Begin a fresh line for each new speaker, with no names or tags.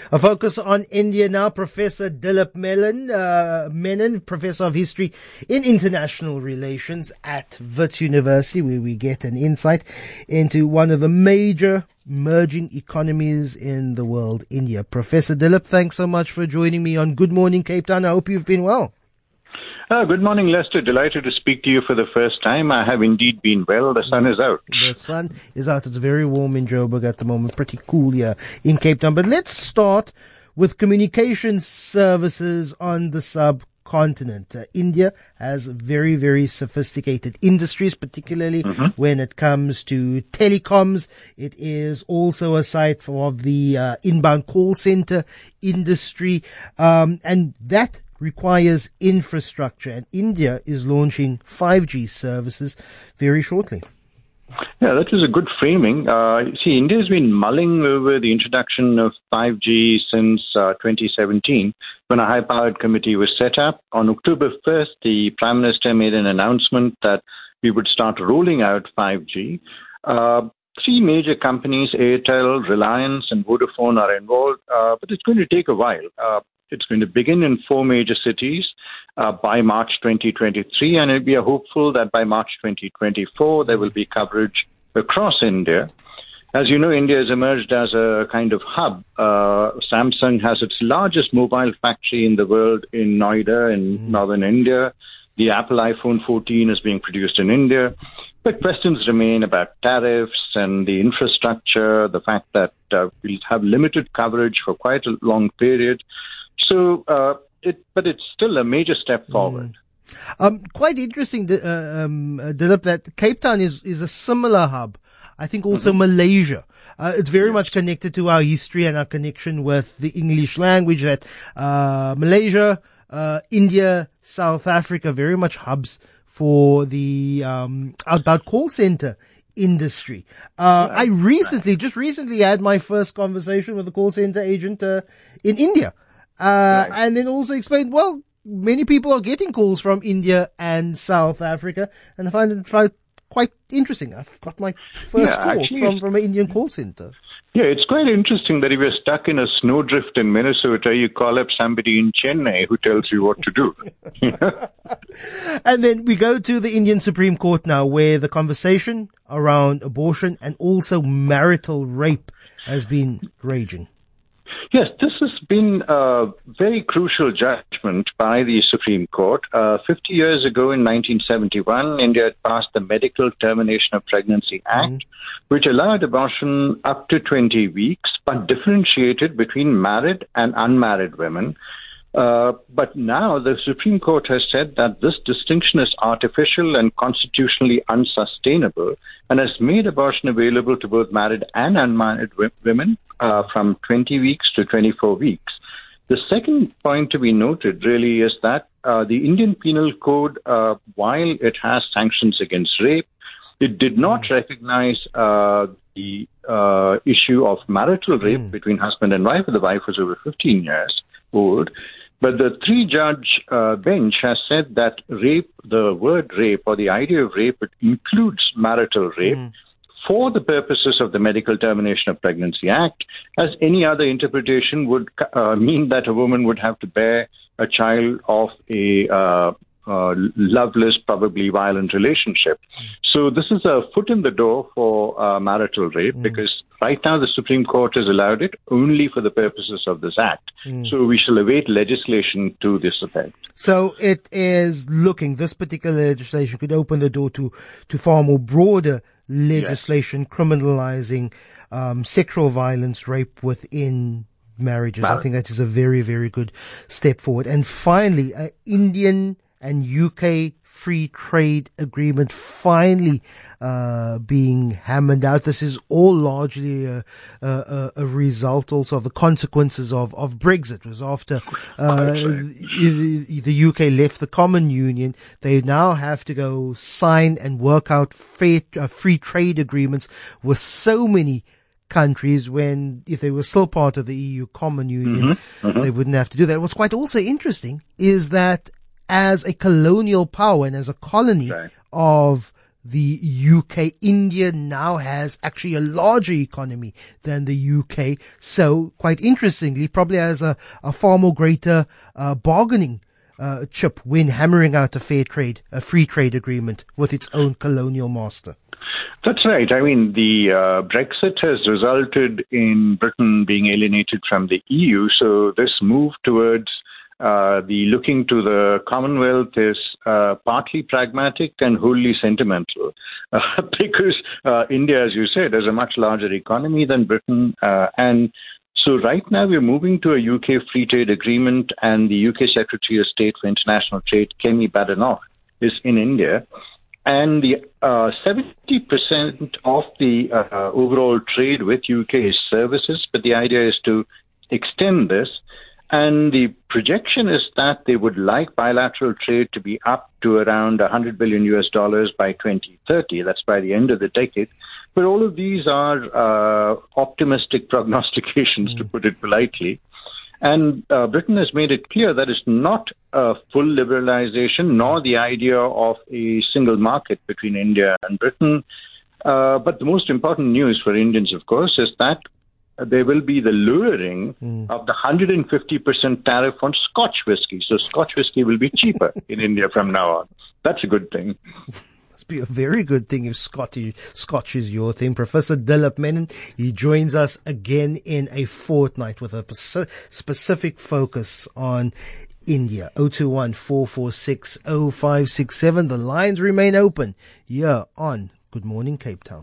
A focus on India now. Professor Dilip Menon, Professor of History in International Relations at Wits University, where we get an insight into one of the major emerging economies in the world, India. Professor Dilip, thanks so much for joining me on Good Morning Cape Town. I hope you've been well.
Good morning, Lester. Delighted to speak to you for the first time. I have indeed been well. The sun is out.
The sun is out. It's very warm in Joburg at the moment. Pretty cool here in Cape Town. But let's start with communication services on the subcontinent. India has very, very sophisticated industries, particularly when it comes to telecoms. It is also a site for the inbound call center industry, and that requires infrastructure, and India is launching 5G services very shortly.
Yeah, that was a good framing. India has been mulling over the introduction of 5G since 2017, when a high-powered committee was set up. On October 1st, the Prime Minister made an announcement that we would start rolling out 5G. Three major companies, Airtel, Reliance, and Vodafone, are involved, but it's going to take a while. It's going to begin in 4 major cities by March 2023, and we are hopeful that by March 2024 there will be coverage across India. As you know, India has emerged as a kind of hub. Samsung has its largest mobile factory in the world in Noida in northern India. The Apple iPhone 14 is being produced in India. But questions remain about tariffs and the infrastructure, the fact that we'll have limited coverage for quite a long period. So, but it's still a major step forward.
Quite interesting, Dilip, that Cape Town is a similar hub. I think also Malaysia. It's very much connected to our history and our connection with the English language, that Malaysia, India, South Africa, very much hubs for the outbound call center industry. I just recently had my first conversation with a call center agent in India. And then also explained, well, many people are getting calls from India and South Africa, and I find it quite interesting. I've got my first call from an Indian call center.
Yeah, it's quite interesting that if you're stuck in a snowdrift in Minnesota, you call up somebody in Chennai who tells you what to do.
And then we go to the Indian Supreme Court now, where the conversation around abortion and also marital rape has been raging.
Yes, this has been a very crucial judgment by the Supreme Court. 50 years ago in 1971, India had passed the Medical Termination of Pregnancy Act, which allowed abortion up to 20 weeks, but differentiated between married and unmarried women. But now the Supreme Court has said that this distinction is artificial and constitutionally unsustainable, and has made abortion available to both married and unmarried women from 20 weeks to 24 weeks. The second point to be noted really is that the Indian Penal Code, while it has sanctions against rape, it did not recognize the issue of marital rape between husband and wife, if the wife was over 15 years old. But the 3-judge bench has said that rape, the word rape or the idea of rape, it includes marital rape for the purposes of the Medical Termination of Pregnancy Act, as any other interpretation would mean that a woman would have to bear a child of a loveless, probably violent relationship. So this is a foot in the door for marital rape, because right now the Supreme Court has allowed it only for the purposes of this act. So we shall await legislation to this effect.
So it is this particular legislation could open the door to far more broader legislation criminalizing sexual violence, rape within marriages. I think that is a very, very good step forward. And finally, Indian and UK free trade agreement finally being hammered out. This is all largely a result also of the consequences of Brexit. It was after the UK left the common union. They now have to go sign and work out free trade agreements with so many countries, when if they were still part of the EU common union, they wouldn't have to do that. What's quite also interesting is that as a colonial power and as a colony of the UK. India now has actually a larger economy than the UK. So quite interestingly, probably has a far more greater bargaining chip when hammering out a free trade agreement with its own colonial master.
That's right. I mean, the Brexit has resulted in Britain being alienated from the EU. So this move towards the looking to the Commonwealth is partly pragmatic and wholly sentimental, because India, as you said, has a much larger economy than Britain, and so right now we're moving to a UK free trade agreement, and the UK Secretary of State for International Trade, Kemi Badenoch, is in India. And the 70% of the overall trade with UK is services, but the idea is to extend this. And the projection is that they would like bilateral trade to be up to around $100 billion by 2030. That's by the end of the decade. But all of these are optimistic prognostications, to put it politely. And Britain has made it clear that it's not a full liberalization, nor the idea of a single market between India and Britain. But the most important news for Indians, of course, is that there will be the lowering of the 150% tariff on Scotch whisky. So Scotch whisky will be cheaper in India from now on. That's a good thing.
Must be a very good thing if Scotch is your thing. Professor Dilip Menon, he joins us again in a fortnight with a specific focus on India. 021-446-0567. The lines remain open here on Good Morning Cape Town.